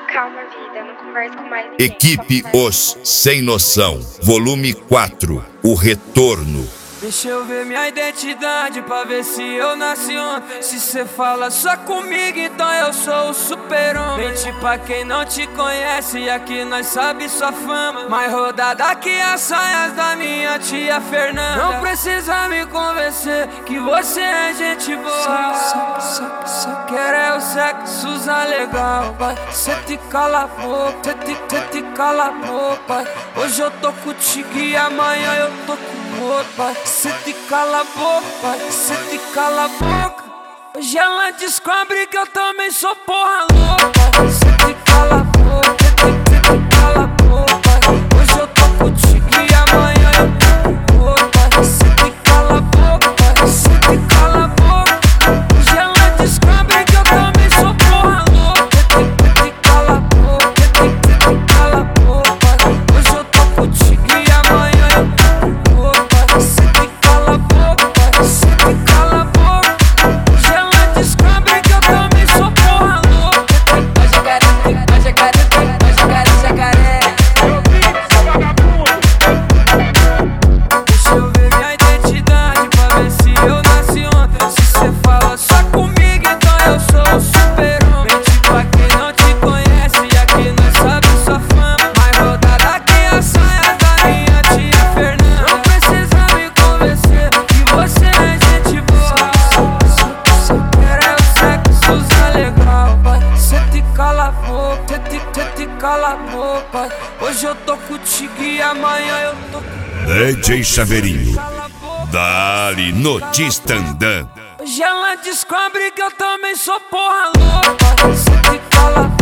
Calma, vida, não converso com mais ninguém. Equipe Os Sem Noção, volume 4, o retorno. Deixa eu ver minha identidade pra ver se eu nasci ontem. Se cê fala só comigo, então eu sou o super-homem. Mente pra quem não te conhece, aqui nós sabe sua fama. Mais rodada que as saias da minha tia Fernanda. Não precisa me convencer que você é gente boa. Só quero é o sexo usar legal, pai. Cê te cala a boca, cê te cala a boca, pai. Hoje eu tô contigo e amanhã eu tô com outro, pai. Cê te cala a boca, pai, cê te cala a boca. Hoje ela descobre que eu também sou porra louca. Cê te cala a boca, cê te cala a boca, pai. Hoje eu tô contigo e amanhã eu tô com outro, pai. Cê te cala a boca, pai, cê te cala a boca. Hoje ela descobre que eu também sou porra louca. Cê te cala a boca, cê te cala a boca, pai. Hoje eu tô contigo e amanhã eu tô com outro, pai. Cê te cala a boca, pai, cê te cala a boca. Hoje ela descobre que eu também sou porra louca. Vai jacaré, vai jacaré, vai jacaré, jacaré. Deixa eu ver minha identidade pra ver se eu nasci ontem. Se cê fala só comigo, então eu sou o super-homem. Mente pra quem não te conhece, e aqui nós sabe sua fama. Mais rodada que as saias da minha tia Fernanda. Não precisa me convencer que você é gente boa. Só quero é o sexo usar legal, pai. Cê te cala a boca, cê te cala a boca, pai. Hoje eu tô contigo e amanhã eu tô com DJ Chaveirinho, dali notícia andando. Hoje ela descobre que eu também sou porra louca. Cê te cala a